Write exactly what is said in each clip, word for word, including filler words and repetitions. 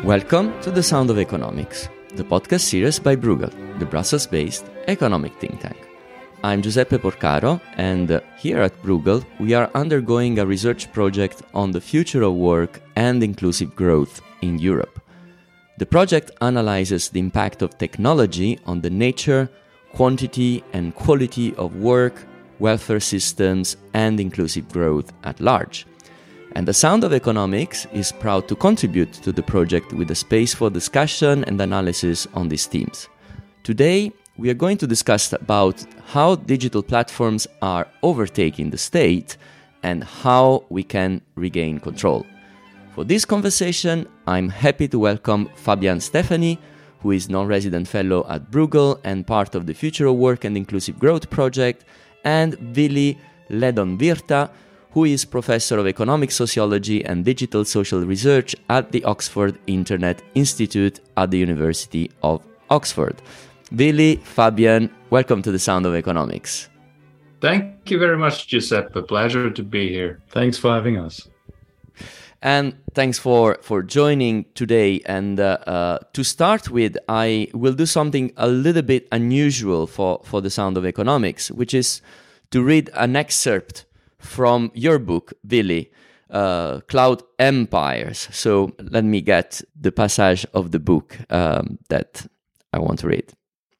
Welcome to The Sound of Economics, the podcast series by Bruegel, the Brussels-based economic think tank. I'm Giuseppe Porcaro, and uh, here at Bruegel, we are undergoing a research project on the future of work and inclusive growth in Europe. The project analyzes the impact of technology on the nature, quantity, and quality of work, welfare systems, and inclusive growth at large. And The Sound of Economics is proud to contribute to the project with a space for discussion and analysis on these themes. Today, we are going to discuss about how digital platforms are overtaking the state and how we can regain control. For this conversation, I'm happy to welcome Fabian Stefani, who is non-resident fellow at Bruegel and part of the Future of Work and Inclusive Growth project, and Vili Ledon-Virta, who is Professor of Economic Sociology and Digital Social Research at the Oxford Internet Institute at the University of Oxford. Vili, Fabian, welcome to The Sound of Economics. Thank you very much, Giuseppe. Pleasure to be here. Thanks for having us. And thanks for, for joining today. And uh, uh, to start with, I will do something a little bit unusual for, for The Sound of Economics, which is to read an excerpt from your book, Vili, uh, Cloud Empires. So let me get the passage of the book um, that I want to read.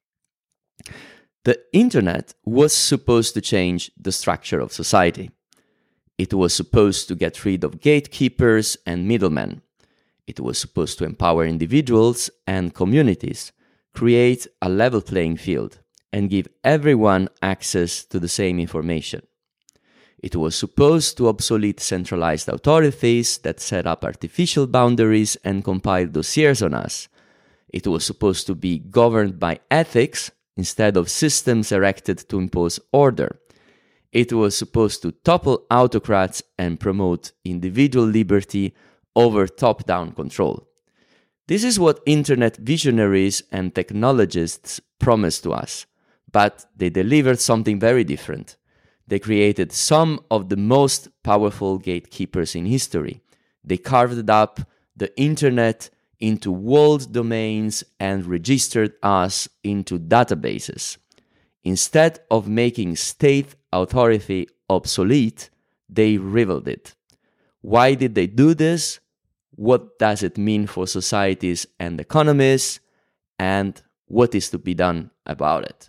The internet was supposed to change the structure of society. It was supposed to get rid of gatekeepers and middlemen. It was supposed to empower individuals and communities, create a level playing field, and give everyone access to the same information. It was supposed to obsolete centralized authorities that set up artificial boundaries and compiled dossiers on us. It was supposed to be governed by ethics instead of systems erected to impose order. It was supposed to topple autocrats and promote individual liberty over top-down control. This is what internet visionaries and technologists promised to us, but they delivered something very different. They created some of the most powerful gatekeepers in history. They carved up the internet into walled domains and registered us into databases. Instead of making state authority obsolete, they revealed it. Why did they do this? What does it mean for societies and economies? And what is to be done about it?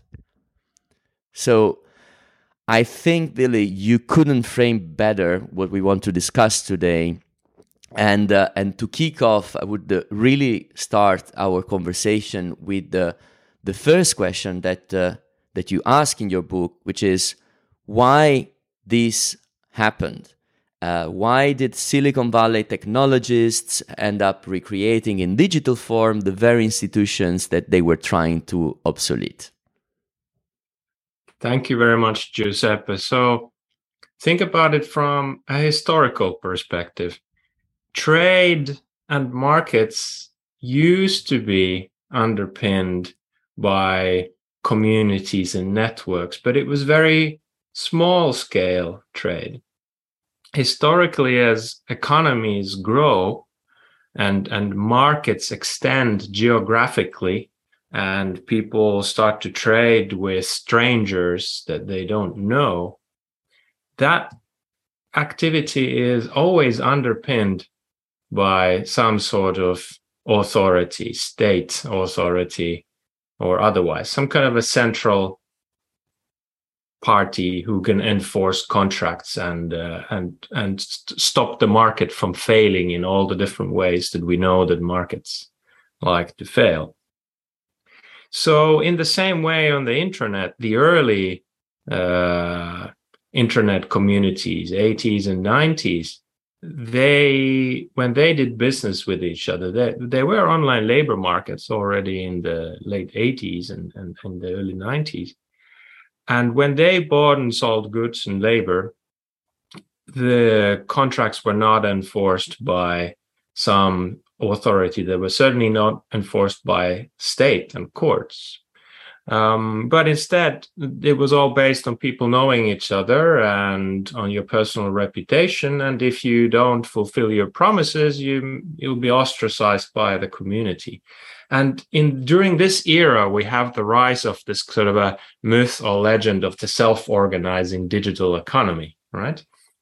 So, I think, Billy, you couldn't frame better what we want to discuss today. And uh, and to kick off, I would uh, really start our conversation with the the first question that uh, that you ask in your book, which is why this happened. Uh, why did Silicon Valley technologists end up recreating in digital form the very institutions that they were trying to obsolete? Thank you very much, Giuseppe. So think about it from a historical perspective. Trade and markets used to be underpinned by communities and networks, but it was very small scale trade. Historically, as economies grow and, and markets extend geographically, and people start to trade with strangers that they don't know, that activity is always underpinned by some sort of authority, state authority, or otherwise, some kind of a central party who can enforce contracts and uh, and and st- stop the market from failing in all the different ways that we know that markets like to fail. So in the same way on the internet, the early uh, internet communities, eighties and nineties, they, when they did business with each other, they, they were online labor markets already in the late eighties and, and, and the early nineties. And when they bought and sold goods and labor, the contracts were not enforced by some authority. They were certainly not enforced by state and courts. Um, but instead, it was all based on people knowing each other and on your personal reputation. And if you don't fulfill your promises, you you'll be ostracized by the community. And in during this era, we have the rise of this sort of a myth or legend of the self-organizing digital economy, right?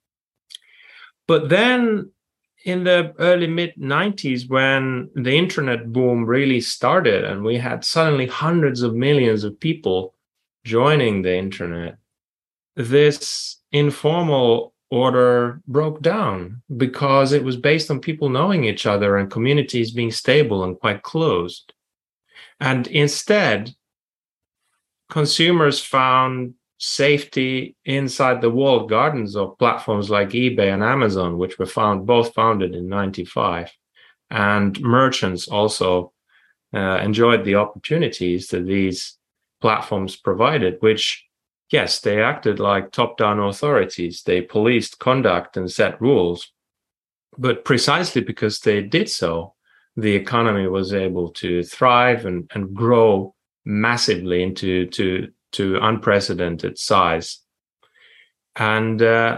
But then in the early mid nineties, when the internet boom really started and we had suddenly hundreds of millions of people joining the internet, this informal order broke down because it was based on people knowing each other and communities being stable and quite closed. And instead, consumers found safety inside the walled gardens of platforms like eBay and Amazon, which were found both founded in ninety-five. And merchants also uh, enjoyed the opportunities that these platforms provided, which, yes, they acted like top-down authorities. They policed conduct and set rules. But precisely because they did so, the economy was able to thrive and, and grow massively into to, to unprecedented size. And uh,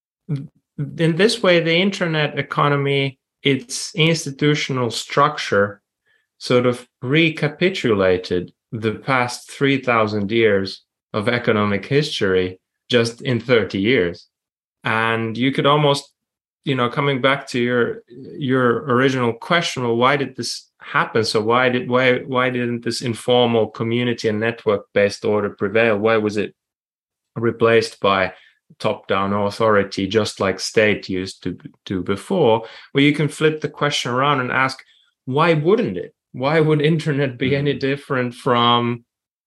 in this way, the internet economy, its institutional structure, sort of recapitulated the past three thousand years of economic history just in thirty years. And you could almost, you know, coming back to your your original question, well, why did this happen? So why did why why didn't this informal community and network-based order prevail? Why was it replaced by top-down authority, just like state used to do before? Well, you can flip the question around and ask, why wouldn't it? Why would internet be any different from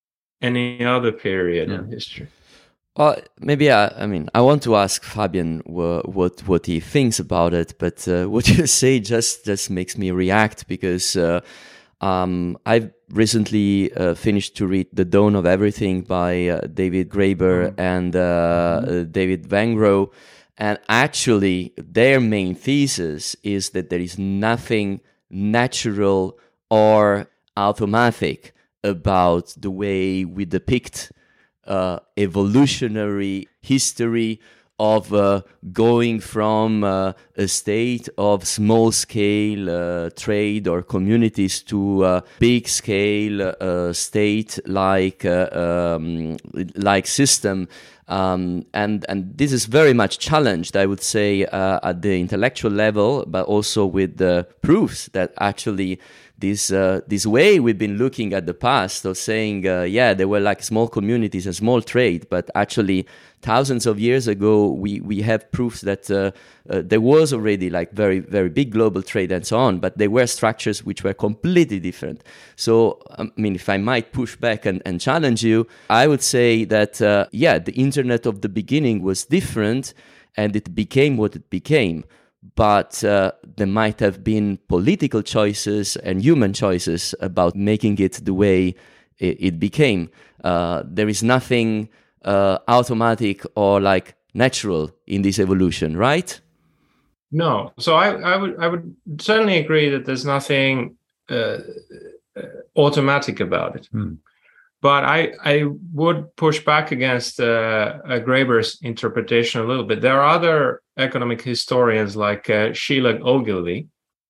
any other period yeah. in history? Well, maybe I, I mean, I want to ask Fabian what what, what he thinks about it, but uh, what you say just, just makes me react because uh, um, I've recently uh, finished to read The Dawn of Everything by uh, David Graeber mm-hmm. and uh, mm-hmm. David Wengrow, and actually their main thesis is that there is nothing natural or automatic about the way we depict uh, evolutionary history of uh, going from uh, a state of small-scale uh, trade or communities to a big-scale uh, state-like uh, um, like system. Um, and, and this is very much challenged, I would say, uh, at the intellectual level, but also with the proofs that actually this uh, this way we've been looking at the past of saying, uh, yeah, there were like small communities and small trade, but actually thousands of years ago, we, we have proofs that uh, uh, there was already like very, very big global trade and so on, but there were structures which were completely different. So, I mean, if I might push back and, and challenge you, I would say that, uh, yeah, the internet of the beginning was different and it became what it became. But uh, there might have been political choices and human choices about making it the way it, it became. Uh, there is nothing uh, automatic or like natural in this evolution, right? No. So I, I would I would certainly agree that there's nothing uh, automatic about it. Hmm. But I, I would push back against uh, uh, Graeber's interpretation a little bit. There are other economic historians like uh, Sheila Ogilvy,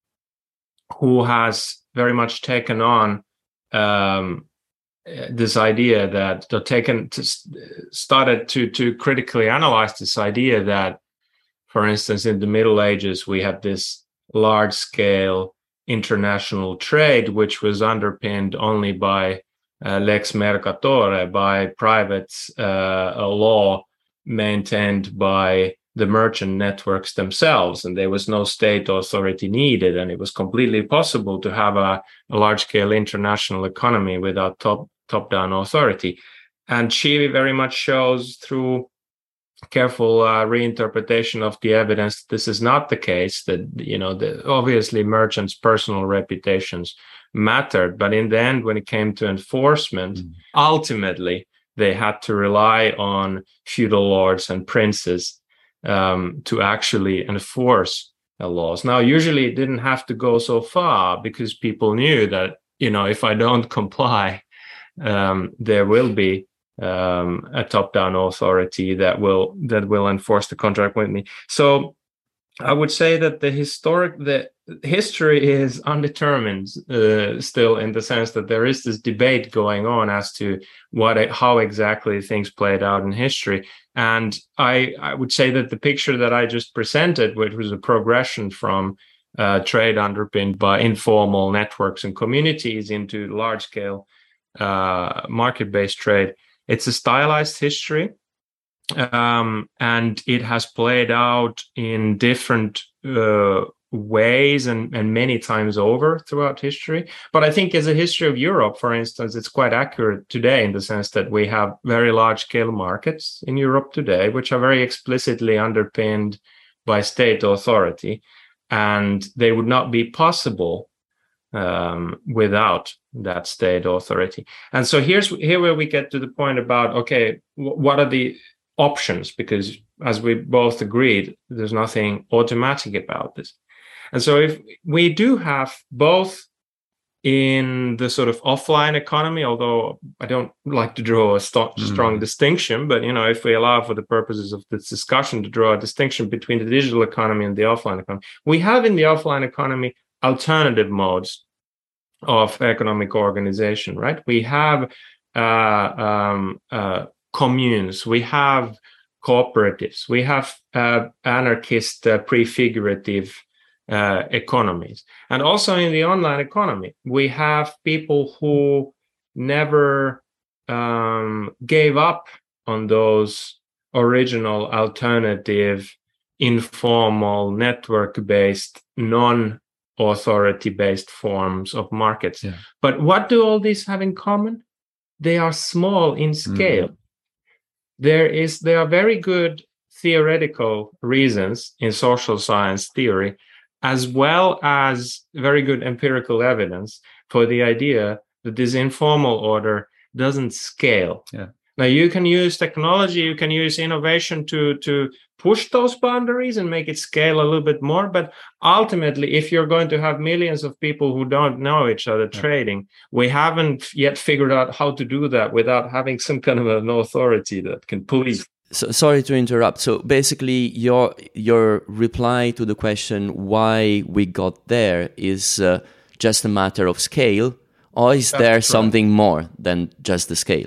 who has very much taken on um, this idea that, or taken to, started to, to critically analyze this idea that, for instance, in the Middle Ages, we had this large-scale international trade, which was underpinned only by Uh, lex mercatore, by private uh, law maintained by the merchant networks themselves, and there was no state authority needed, and it was completely possible to have a, a large-scale international economy without top top-down authority. And she very much shows through careful uh, reinterpretation of the evidence that this is not the case, that, you know, the, obviously merchants' personal reputations mattered, but in the end, when it came to enforcement, mm. ultimately they had to rely on feudal lords and princes um, to actually enforce the laws. Now, usually it didn't have to go so far because people knew that, you know, if I don't comply, um, there will be um, a top-down authority that will that will enforce the contract with me. So I would say that the historic the history is undetermined uh, still, in the sense that there is this debate going on as to what how exactly things played out in history. And I I would say that the picture that I just presented, which was a progression from uh, trade underpinned by informal networks and communities into large-scale uh, market-based trade, it's a stylized history. Um, and it has played out in different uh, ways and, and many times over throughout history. But I think as a history of Europe, for instance, it's quite accurate today, in the sense that we have very large-scale markets in Europe today, which are very explicitly underpinned by state authority, and they would not be possible um, without that state authority. And so here's here where we get to the point about, okay, w- what are the options? Because as we both agreed, there's nothing automatic about this. And so if we do have both in the sort of offline economy, although I don't like to draw a st- mm. strong distinction, but, you know, if we allow for the purposes of this discussion to draw a distinction between the digital economy and the offline economy, we have in the offline economy alternative modes of economic organization, right? We have uh, um, uh, communes, we have cooperatives, we have uh, anarchist uh, prefigurative uh, economies. And also in the online economy, we have people who never um, gave up on those original alternative, informal, network-based, non-authority-based forms of markets. Yeah. But what do all these have in common? They are small in scale. Mm. There is, there are very good theoretical reasons in social science theory, as well as very good empirical evidence for the idea that this informal order doesn't scale. Yeah. Now, you can use technology, you can use innovation to, to push those boundaries and make it scale a little bit more. But ultimately, if you're going to have millions of people who don't know each other yeah. trading, we haven't yet figured out how to do that without having some kind of an authority that can police. So, sorry to interrupt. So basically, your your reply to the question why we got there is uh, just a matter of scale, or is That's there right. something more than just the scale?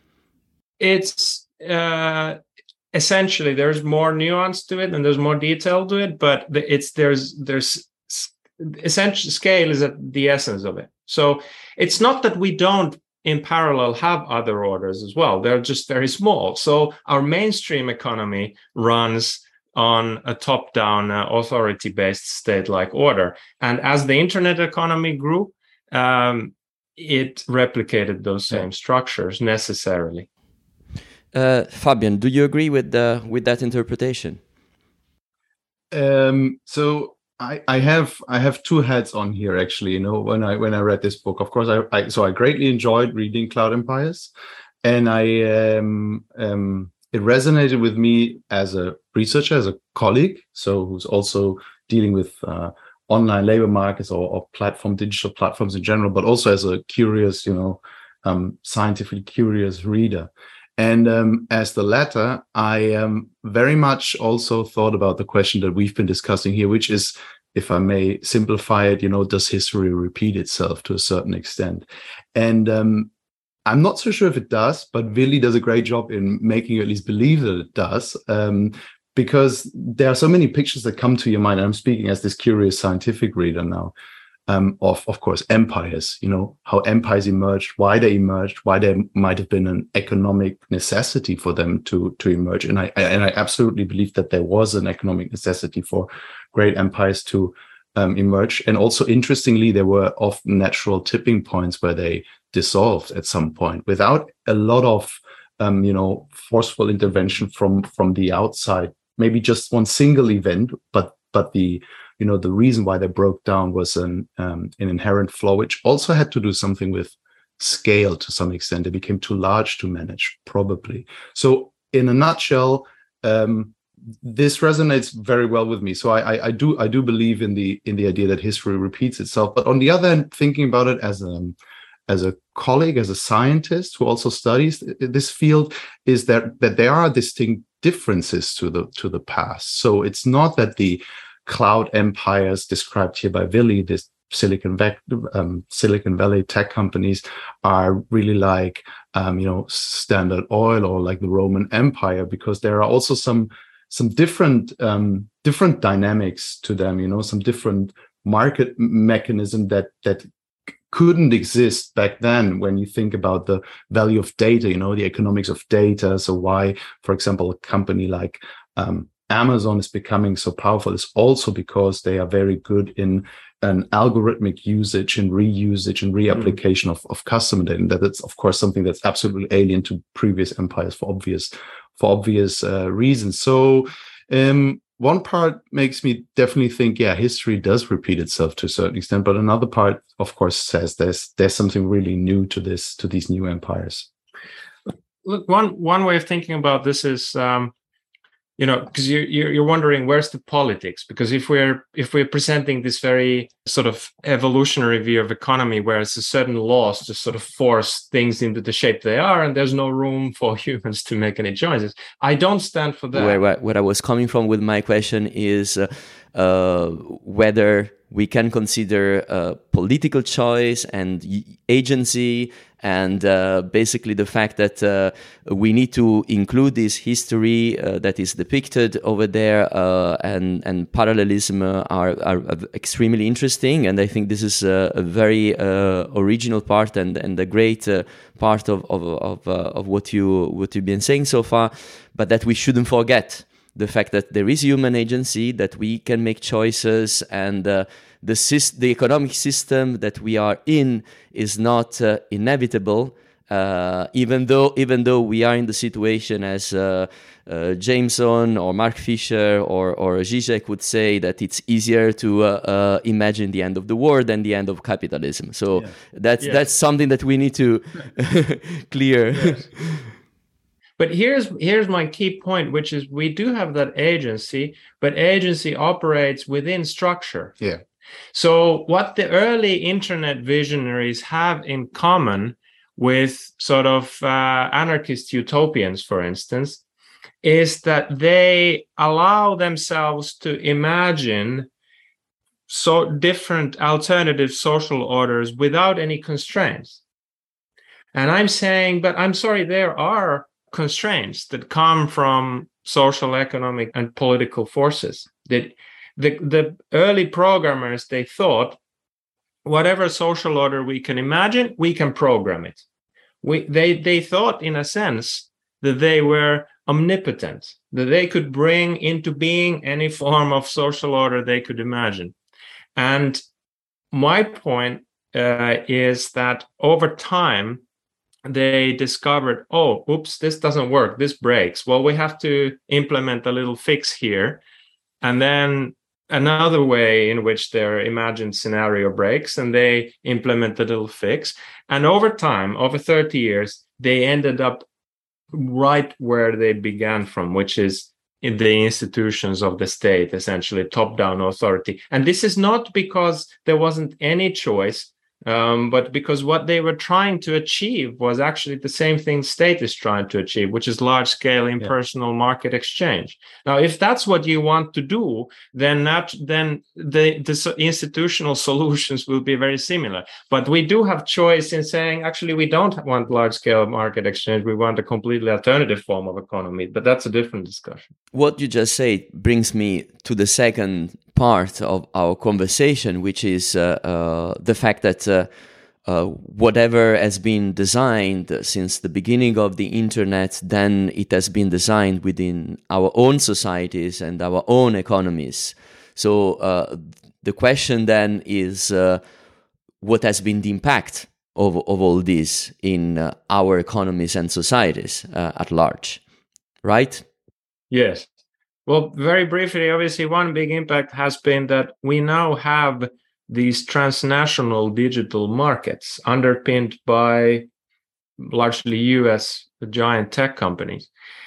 It's uh, essentially there's more nuance to it and there's more detail to it, but it's there's there's essentially scale is at the essence of it. So it's not that we don't in parallel have other orders as well. They're just very small. So our mainstream economy runs on a top-down uh, authority-based state-like order. And as the internet economy grew, um, it replicated those same structures necessarily. Uh, Fabian, do you agree with the, with that interpretation? Um, so I, I have I have two hats on here, actually. You know, when I when I read this book, of course, I, I so I greatly enjoyed reading Cloud Empires, and I um, um, it resonated with me as a researcher, as a colleague, so who's also dealing with uh, online labor markets or, or platform digital platforms in general, but also as a curious, you know, um, scientifically curious reader. And um, as the latter, I um, very much also thought about the question that we've been discussing here, which is, if I may simplify it, you know, does history repeat itself to a certain extent? And um, I'm not so sure if it does, but Willi does a great job in making you at least believe that it does, um, because there are so many pictures that come to your mind. I'm speaking as this curious scientific reader now. Um, of, of course, empires, you know, how empires emerged, why they emerged, why there might have been an economic necessity for them to, to emerge. And I, and I absolutely believe that there was an economic necessity for great empires to um, emerge. And also, interestingly, there were often natural tipping points where they dissolved at some point without a lot of, um, you know, forceful intervention from, from the outside, maybe just one single event, but, but the, you know, the reason why they broke down was an um, an inherent flaw, which also had to do something with scale to some extent. They became too large to manage, probably. So, in a nutshell, um, this resonates very well with me. So, I, I, I do I do believe in the in the idea that history repeats itself. But on the other hand, thinking about it as a as a colleague, as a scientist who also studies this field, is that that there are distinct differences to the to the past. So it's not that the cloud empires described here by Willi, this Silicon, um, Silicon Valley tech companies, are really like um, you know Standard Oil or like the Roman Empire, because there are also some some different um, different dynamics to them. You know, some different market mechanism that that couldn't exist back then. When you think about the value of data, you know, the economics of data. So why, for example, a company like um, Amazon is becoming so powerful is also because they are very good in an algorithmic usage and reusage and reapplication mm. of, of customer data. And that is, of course, something that's absolutely alien to previous empires for obvious for obvious uh, reasons. So um, one part makes me definitely think, yeah, history does repeat itself to a certain extent. But another part, of course, says there's there's something really new to this to these new empires. Look, one one way of thinking about this is, um, you know, because you you're, you're wondering where's the politics? Because if we're if we're presenting this very sort of evolutionary view of economy, where it's a certain laws just sort of force things into the shape they are, and there's no room for humans to make any choices. I don't stand for that. Where, where, where I was coming from with my question is uh, uh, whether we can consider uh, political choice and agency, and uh, basically the fact that uh, we need to include this history uh, that is depicted over there, uh, and and parallelism uh, are, are extremely interesting. And I think this is a, a very uh, original part and and a great uh, part of of of, uh, of what you what you've been saying so far. But that we shouldn't forget the fact that there is human agency, that we can make choices, and uh, the syst- the economic system that we are in is not uh, inevitable. Uh, even though even though we are in the situation, as uh, uh, Jameson or Mark Fisher or or Zizek would say, that it's easier to uh, uh, imagine the end of the war than the end of capitalism. So yeah. that's yes. that's something that we need to clear. Yes. But here's here's my key point, which is we do have that agency, but agency operates within structure. Yeah. So what the early internet visionaries have in common with sort of uh, anarchist utopians, for instance, is that they allow themselves to imagine so different alternative social orders without any constraints. And I'm saying, but I'm sorry, there are constraints that come from social, economic, and political forces. That the, the early programmers, they thought, whatever social order we can imagine, we can program it. We, they, they thought, in a sense, that they were omnipotent, that they could bring into being any form of social order they could imagine. And my point uh, is that over time, they discovered, oh, oops, this doesn't work, this breaks. Well, we have to implement a little fix here. And then another way in which their imagined scenario breaks, and they implement a little fix. And over time, over thirty years, they ended up right where they began from, which is in the institutions of the state, essentially top-down authority. And this is not because there wasn't any choice, Um, but because what they were trying to achieve was actually the same thing state is trying to achieve, which is large-scale impersonal yeah. market exchange. Now, if that's what you want to do, then not, then the, the institutional solutions will be very similar. But we do have choice in saying, actually, we don't want large-scale market exchange. We want a completely alternative form of economy. But that's a different discussion. What you just said brings me to the second part of our conversation, which is uh, uh, the fact that uh, uh, whatever has been designed since the beginning of the internet, then it has been designed within our own societies and our own economies. So uh, the question then is, uh, what has been the impact of, of all this in uh, our economies and societies uh, at large, right? Yes. Well, very briefly, obviously, one big impact has been that we now have these transnational digital markets underpinned by largely U S giant tech companies.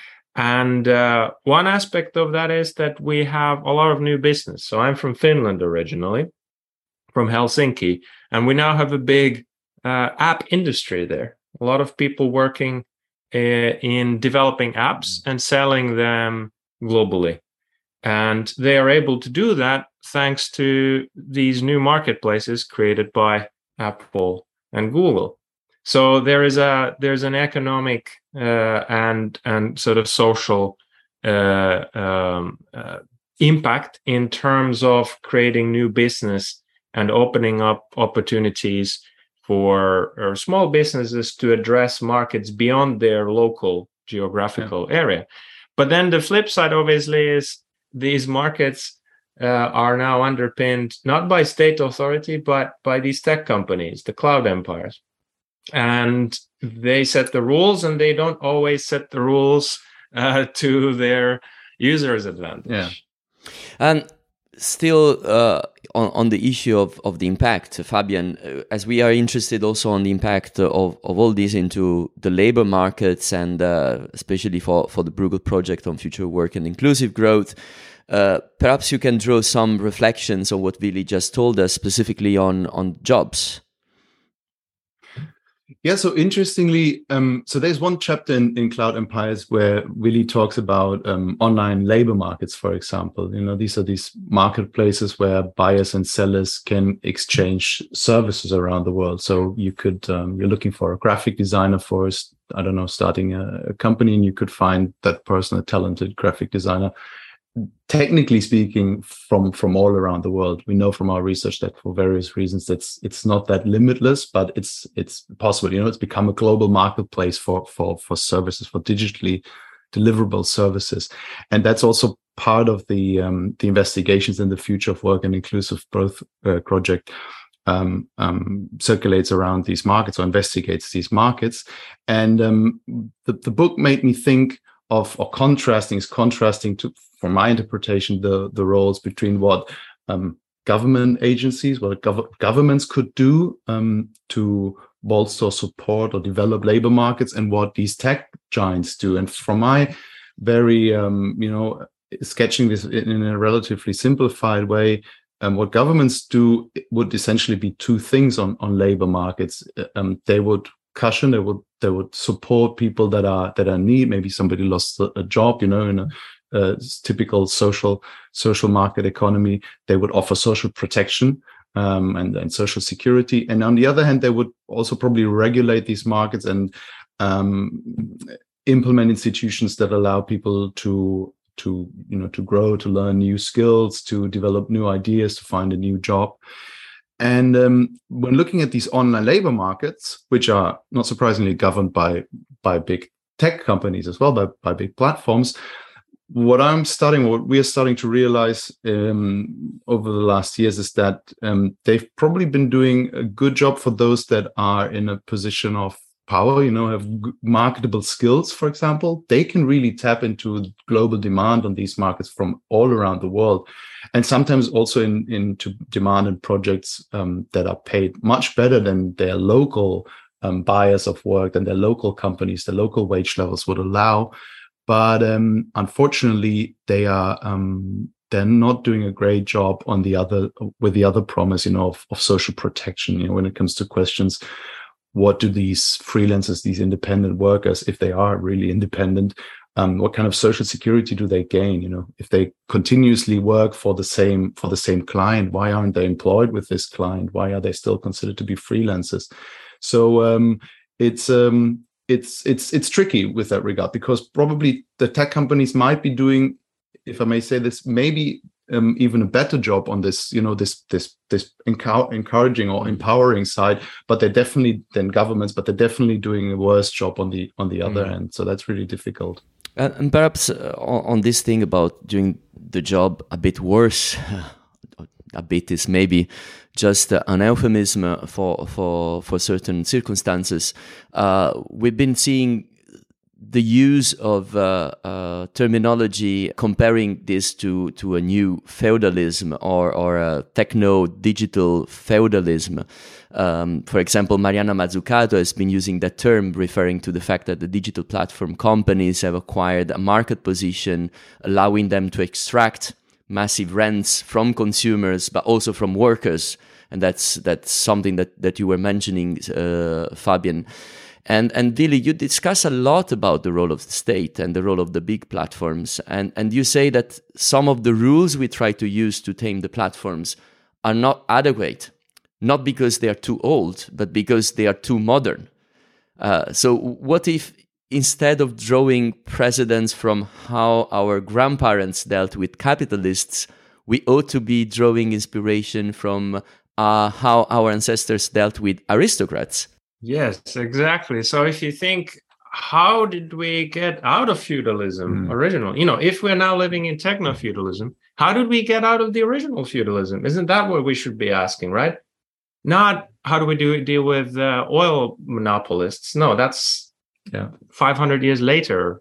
And uh, one aspect of that is that we have a lot of new business. So I'm from Finland originally, from Helsinki, and we now have a big uh, app industry there. A lot of people working uh, in developing apps and selling them globally. And they are able to do that thanks to these new marketplaces created by Apple and Google. So there is a there's an economic uh, and and sort of social uh, um, uh, impact in terms of creating new business and opening up opportunities for or small businesses to address markets beyond their local geographical yeah. area. But then the flip side, obviously, is these markets uh, are now underpinned not by state authority, but by these tech companies, the cloud empires. And they set the rules, and they don't always set the rules uh, to their users' advantage. Yeah. And still uh, on, on the issue of, of the impact, Fabian, uh, as we are interested also on the impact of, of all this into the labor markets and uh, especially for, for the Bruegel project on future work and inclusive growth, uh, perhaps you can draw some reflections on what Willi just told us, specifically on, on jobs. Yeah, so interestingly, um, so there's one chapter in, in Cloud Empires where Willi talks about um, online labor markets, for example. You know, these are these marketplaces where buyers and sellers can exchange services around the world. So you could, um, you're looking for a graphic designer for, I don't know, starting a, a company, and you could find that person, a talented graphic designer. Technically speaking, from from all around the world, we know from our research that for various reasons, it's it's not that limitless, but it's it's possible. You know, it's become a global marketplace for for for services, for digitally deliverable services, and that's also part of the um, the investigations in the Future of Work and Inclusive Growth uh, project. Um, um, circulates around these markets or investigates these markets, and um, the the book made me think of or contrasting is contrasting to. From my interpretation, the, the roles between what um, government agencies, what gov- governments could do um, to bolster, support, or develop labor markets, and what these tech giants do. And from my very, um, you know, sketching this in a relatively simplified way, um, what governments do would essentially be two things on, on labor markets. Um, they would cushion, they would they would support people that are that are in need. Maybe somebody lost a, a job, you know, in a Uh, typical social social market economy. They would offer social protection um, and, and social security. And on the other hand, they would also probably regulate these markets and um, implement institutions that allow people to to you know to grow, to learn new skills, to develop new ideas, to find a new job. And um, when looking at these online labor markets, which are not surprisingly governed by by big tech companies as well, by by big platforms. What I'm starting, what we are starting to realize um, over the last years is that um, they've probably been doing a good job for those that are in a position of power, you know, have g- marketable skills, for example. They can really tap into global demand on these markets from all around the world. And sometimes also in, into demand in projects um, that are paid much better than their local um, buyers of work, than their local companies, the local wage levels would allow. But um, unfortunately, they are um, they're not doing a great job on the other with the other promise, you know, of, of social protection. You know, when it comes to questions, what do these freelancers, these independent workers, if they are really independent, um, what kind of social security do they gain? You know, if they continuously work for the same for the same client, why aren't they employed with this client? Why are they still considered to be freelancers? So um, it's um, It's it's it's tricky with that regard, because probably the tech companies might be doing, if I may say this, maybe um, even a better job on this, you know, this this this encour- encouraging or empowering side. But they're definitely then governments, but they're definitely doing a worse job on the on the other mm. end. So that's really difficult. Uh, and perhaps uh, on, on this thing about doing the job a bit worse. A bit is maybe just uh, an euphemism for for for certain circumstances. Uh, we've been seeing the use of uh, uh, terminology comparing this to to a new feudalism or or a techno-digital feudalism. Um, for example, Mariana Mazzucato has been using that term, referring to the fact that the digital platform companies have acquired a market position, allowing them to extract massive rents from consumers, but also from workers, and that's that's something that that you were mentioning, uh, Fabian. And and Willi, you discuss a lot about the role of the state and the role of the big platforms, and and you say that some of the rules we try to use to tame the platforms are not adequate, not because they are too old, but because they are too modern. Uh, so what if instead of drawing precedents from how our grandparents dealt with capitalists, we ought to be drawing inspiration from uh, how our ancestors dealt with aristocrats? Yes, exactly. So if you think, how did we get out of feudalism, mm. original? You know, if we're now living in techno-feudalism, how did we get out of the original feudalism? Isn't that what we should be asking, right? Not how do we do deal with uh, oil monopolists? No, that's yeah. five hundred years later.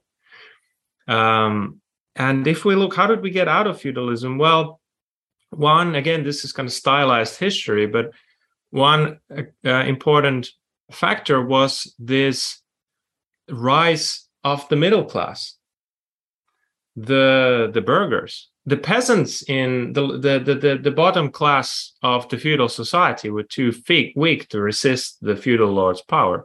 Um, and if we look, how did we get out of feudalism? Well, one, again, this is kind of stylized history, but one uh, important factor was this rise of the middle class, the the burghers, the peasants in the the the, the, the bottom class of the feudal society were too weak, weak to resist the feudal lord's power.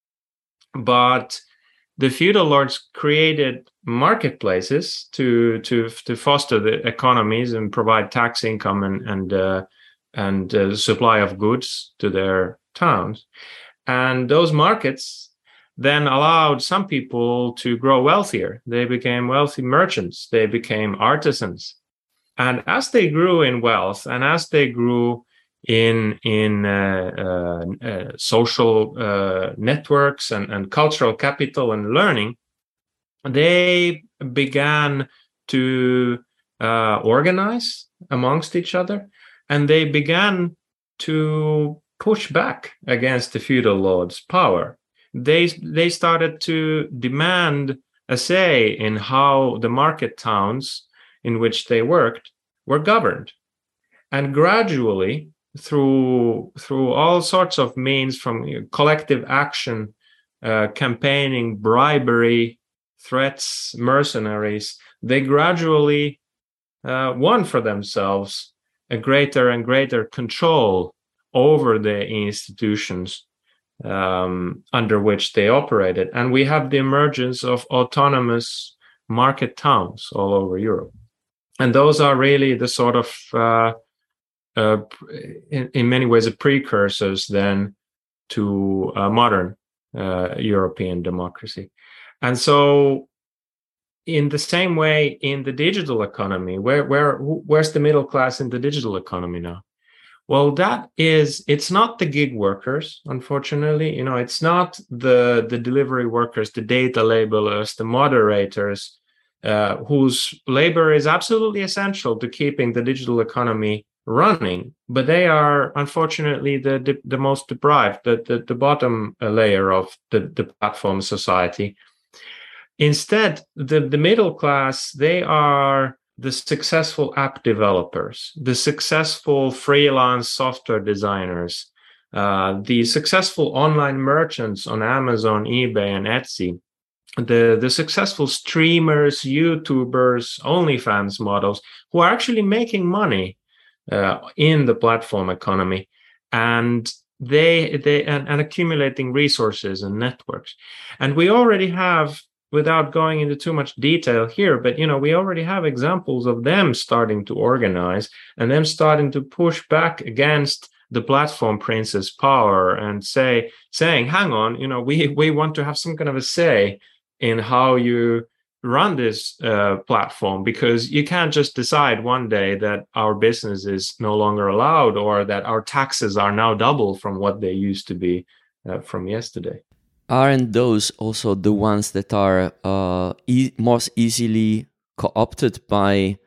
But the feudal lords created marketplaces to to to foster the economies and provide tax income and and uh, and uh, supply of goods to their towns. And those markets then allowed some people to grow wealthier. They became wealthy merchants. They became artisans. And as they grew in wealth and as they grew in in uh, uh, uh, social uh, networks and, and cultural capital and learning, they began to uh, organize amongst each other, and they began to push back against the feudal lord's power. They they started to demand a say in how the market towns in which they worked were governed. And gradually, through through all sorts of means, from you know, collective action, uh, campaigning, bribery, threats, mercenaries, they gradually uh, won for themselves a greater and greater control over the institutions um, under which they operated. And we have the emergence of autonomous market towns all over Europe. And those are really the sort of, uh, uh, in, in many ways, a precursors then to uh, modern uh, European democracy. And so in the same way, in the digital economy, where where where's the middle class in the digital economy now? Well, that is, it's not the gig workers, unfortunately. You know, it's not the, the delivery workers, the data labelers, the moderators, uh, whose labor is absolutely essential to keeping the digital economy running. But they are, unfortunately, the the, the most deprived, the, the, the bottom layer of the, the platform society. Instead, the, the middle class, they are the successful app developers, the successful freelance software designers, uh, the successful online merchants on Amazon, eBay, and Etsy, the, the successful streamers, YouTubers, OnlyFans models, who are actually making money uh, in the platform economy, and they they and, and accumulating resources and networks. And we already have, without going into too much detail here, but you know, we already have examples of them starting to organize and them starting to push back against the platform prince's power and say, saying, hang on, you know, we we want to have some kind of a say in how you run this uh, platform, because you can't just decide one day that our business is no longer allowed or that our taxes are now double from what they used to be uh, from yesterday. Aren't those also the ones that are uh, e- most easily co-opted by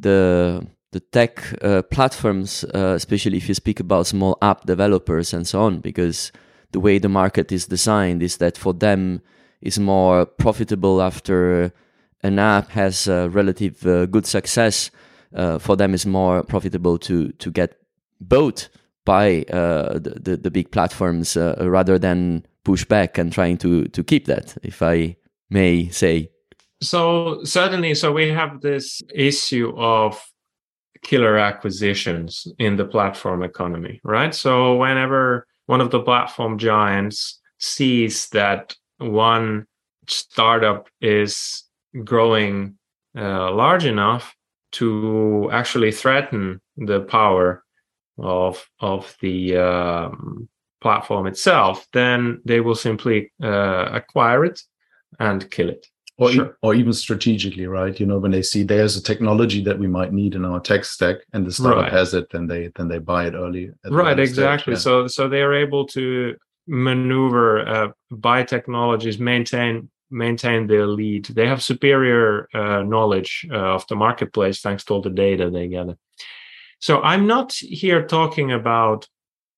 the the tech uh, platforms, uh, especially if you speak about small app developers and so on? Because the way the market is designed is that for them it's more profitable after an app has a relative uh, good success. Uh, for them it's more profitable to to get bought by uh, the, the the big platforms uh, rather than push back and trying to to keep that, if I may say. So certainly, so we have this issue of killer acquisitions in the platform economy, right? So whenever one of the platform giants sees that one startup is growing uh, large enough to actually threaten the power of of the um, platform itself, then they will simply uh, acquire it and kill it. Or, Sure. e- or even strategically, right? You know, when they see there's a technology that we might need in our tech stack, and the startup Right. has it, then they then they buy it early. At the Right, early stage, exactly. yeah. So so they are able to maneuver, uh, buy technologies, maintain maintain their lead. They have superior uh, knowledge uh, of the marketplace thanks to all the data they gather. So I'm not here talking about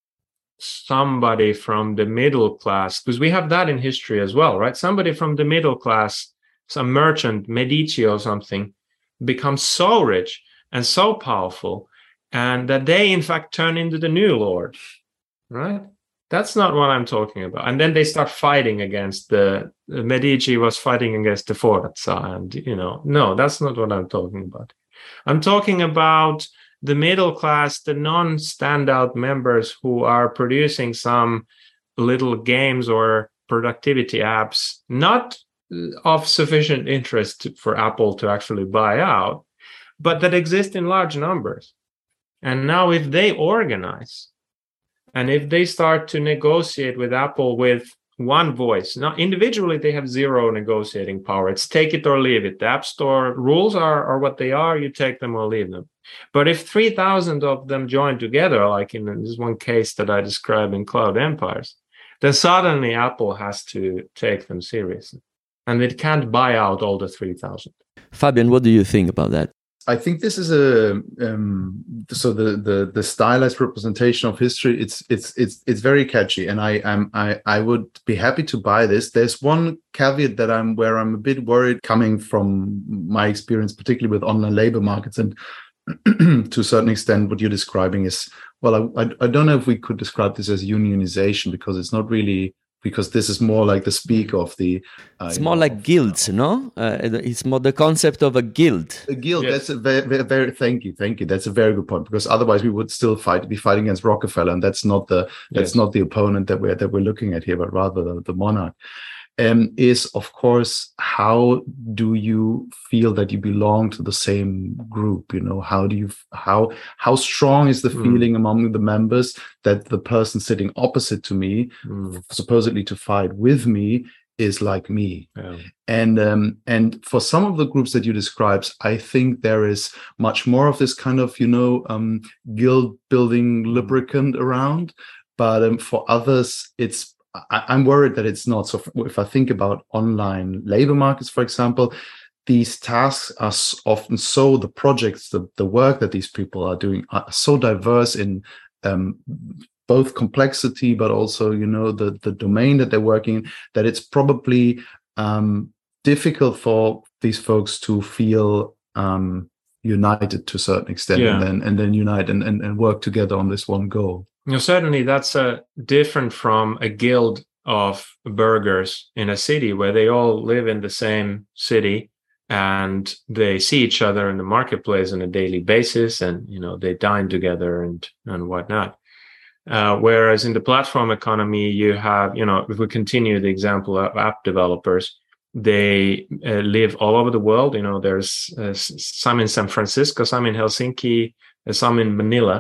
somebody from the middle class, because we have that in history as well, right? Somebody from the middle class, some merchant, Medici or something, becomes so rich and so powerful, and that they in fact turn into the new lord, right? That's not what I'm talking about. And then they start fighting against the, the Medici was fighting against the Forza, and you know, no, that's not what I'm talking about. I'm talking about the middle class, the non-standout members who are producing some little games or productivity apps, not of sufficient interest for Apple to actually buy out, but that exist in large numbers. And now if they organize, and if they start to negotiate with Apple with one voice, now individually they have zero negotiating power. It's take it or leave it. The App Store rules are, are what they are. You take them or leave them. But if three thousand of them join together, like in this one case that I described in Cloud Empires, then suddenly Apple has to take them seriously. And it can't buy out all the three thousand. Fabian, what do you think about that? I think this is a um, so the, the the stylized representation of history. It's it's it's it's very catchy, and I am I I would be happy to buy this. There's one caveat that I'm where I'm a bit worried, coming from my experience, particularly with online labor markets, and to a certain extent, what you're describing is well, I I don't know if we could describe this as unionization, because it's not really. Because this is more like the speak of the. Uh, it's more know, like of, guilds, no? Uh, it's more the concept of a guild. A guild. Yes. That's a very, very, very. Thank you, thank you. That's a very good point. Because otherwise, we would still fight, be fighting against Rockefeller, and that's not the that's yes. not the opponent that we're that we're looking at here, but rather the, the monarch. Um, is of course, how do you feel that you belong to the same group? You know, how do you how how strong is the mm. feeling among the members that the person sitting opposite to me, mm. supposedly to fight with me, is like me? Yeah. And um, and for some of the groups that you described, I think there is much more of this kind of you know um, guild building lubricant around, but um, for others, it's. I'm worried that it's not. So if I think about online labor markets, for example, these tasks are often so, the projects, the, the work that these people are doing are so diverse in um, both complexity, but also, you know, the, the domain that they're working in, that it's probably um, difficult for these folks to feel um, united to a certain extent, yeah. and then and then unite and, and, and work together on this one goal. No, certainly that's uh, different from a guild of burghers in a city where they all live in the same city and they see each other in the marketplace on a daily basis, and you know they dine together and and whatnot. Uh, whereas in the platform economy, you have, you know, if we continue the example of app developers, they uh, live all over the world. You know, there's uh, some in San Francisco, some in Helsinki, uh, some in Manila.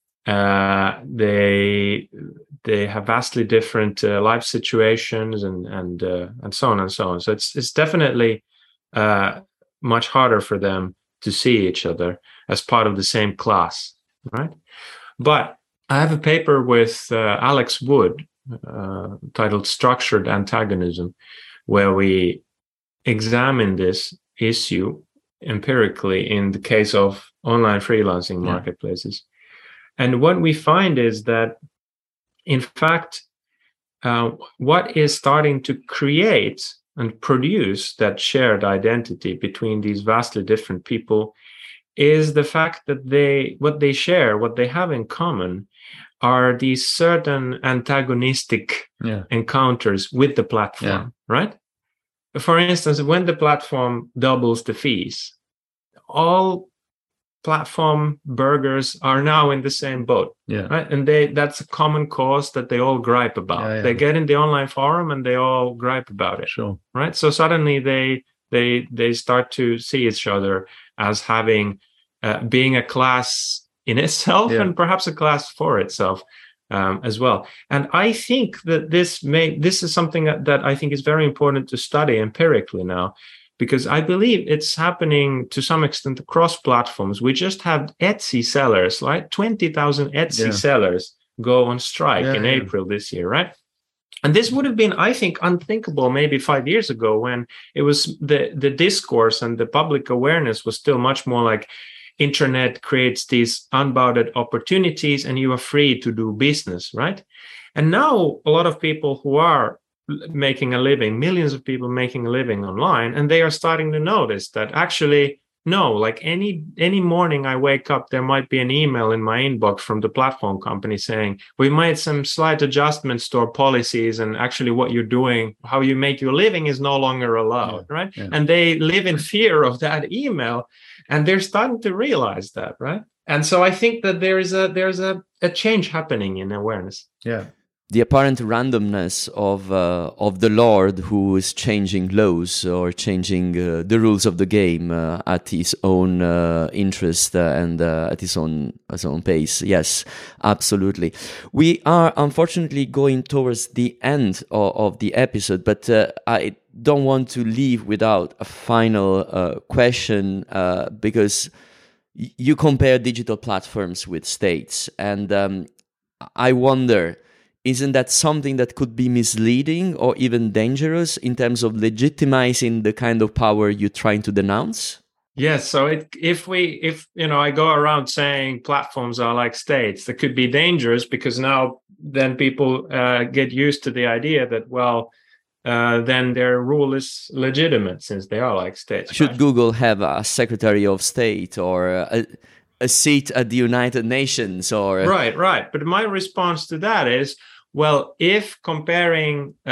Uh, they they have vastly different uh, life situations and and uh, and so on and so on. So it's it's definitely uh, much harder for them to see each other as part of the same class, right? But I have a paper with uh, Alex Wood uh, titled "Structured Antagonism," where we examine this issue empirically in the case of online freelancing yeah. marketplaces. And what we find is that, in fact, uh, what is starting to create and produce that shared identity between these vastly different people is the fact that they, what they share, what they have in common, are these certain antagonistic yeah. encounters with the platform, yeah. right? For instance, when the platform doubles the fees, all platform burgers are now in the same boat. Yeah. Right. And they that's a common cause that they all gripe about. Yeah, yeah. They get in the online forum and they all gripe about it. Sure. Right. So suddenly they they they start to see each other as having uh, being a class in itself, Yeah. and perhaps a class for itself. Um, as well. And I think that this may this is something that, that I think is very important to study empirically now, because I believe it's happening to some extent across platforms. We just had Etsy sellers, right? twenty thousand Etsy Yeah. sellers go on strike Yeah, in yeah. April this year, right? And this would have been, I think, unthinkable maybe five years ago, when it was the, the discourse and the public awareness was still much more like, internet creates these unbounded opportunities and you are free to do business, right? And now a lot of people who are making a living, millions of people making a living online, and they are starting to notice that actually, no, like any any morning I wake up, there might be an email in my inbox from the platform company saying, we made some slight adjustments to our policies, and actually what you're doing, how you make your living is no longer allowed, Yeah, right? yeah. And they live in fear of that email. And they're starting to realize that, right? And so I think that there is a there's a, a change happening in awareness. Yeah. The apparent randomness of uh, of the Lord who is changing laws or changing uh, the rules of the game uh, at his own uh, interest uh, and uh, at his own his own pace. Yes, absolutely. We are unfortunately going towards the end of, of the episode, but uh, I don't want to leave without a final uh, question uh, because y- you compare digital platforms with states, and um, I wonder, isn't that something that could be misleading or even dangerous in terms of legitimizing the kind of power you're trying to denounce? Yes. So it, if we, if, you know, I go around saying platforms are like states, that could be dangerous, because now then people uh, get used to the idea that, well, uh, then their rule is legitimate since they are like states. Should right? Google have a Secretary of State or a, a seat at the United Nations? Or Right, right. But my response to that is, well, if comparing uh,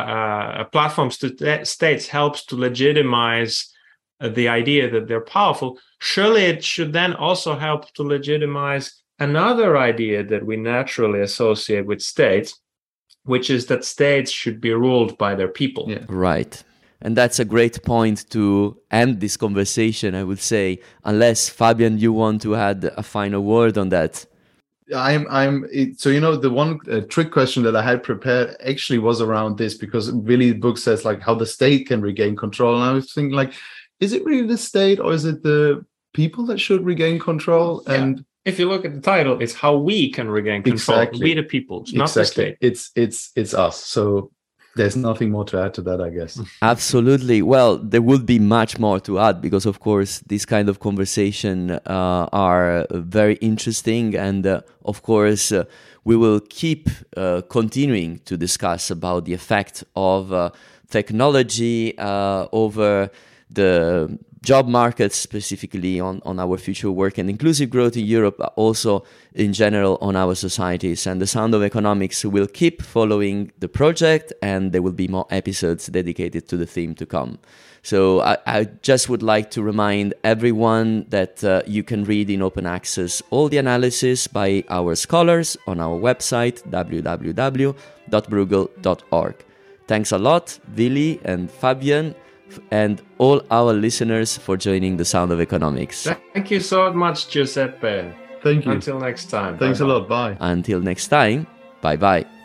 uh, platforms to t- states helps to legitimize uh, the idea that they're powerful, surely it should then also help to legitimize another idea that we naturally associate with states, which is that states should be ruled by their people. Yeah. Right. And that's a great point to end this conversation, I would say, unless, Fabian, you want to add a final word on that. I'm, I'm, it, so, you know, the one uh, trick question that I had prepared actually was around this, because really the book says like how the state can regain control. And I was thinking like, is it really the state or is it the people that should regain control? Yeah. And if you look at the title, it's how we can regain control. Exactly. We the people, it's not the exactly, state. it's, it's, it's us. So there's nothing more to add to that, I guess. Absolutely. Well, there would be much more to add because, of course, this kind of conversation uh, are very interesting. And, uh, of course, uh, we will keep uh, continuing to discuss about the effect of uh, technology uh, over the job market, specifically on, on our future work and inclusive growth in Europe, but also in general on our societies. And the Sound of Economics will keep following the project, and there will be more episodes dedicated to the theme to come. So I, I just would like to remind everyone that uh, you can read in open access all the analysis by our scholars on our website, w w w dot bruegel dot org. Thanks a lot, Willi and Fabian, and all our listeners for joining the Sound of Economics. Thank you so much, Giuseppe. Thank you. Until next time. Thanks Bye-bye. a lot. Bye. Until next time, bye-bye.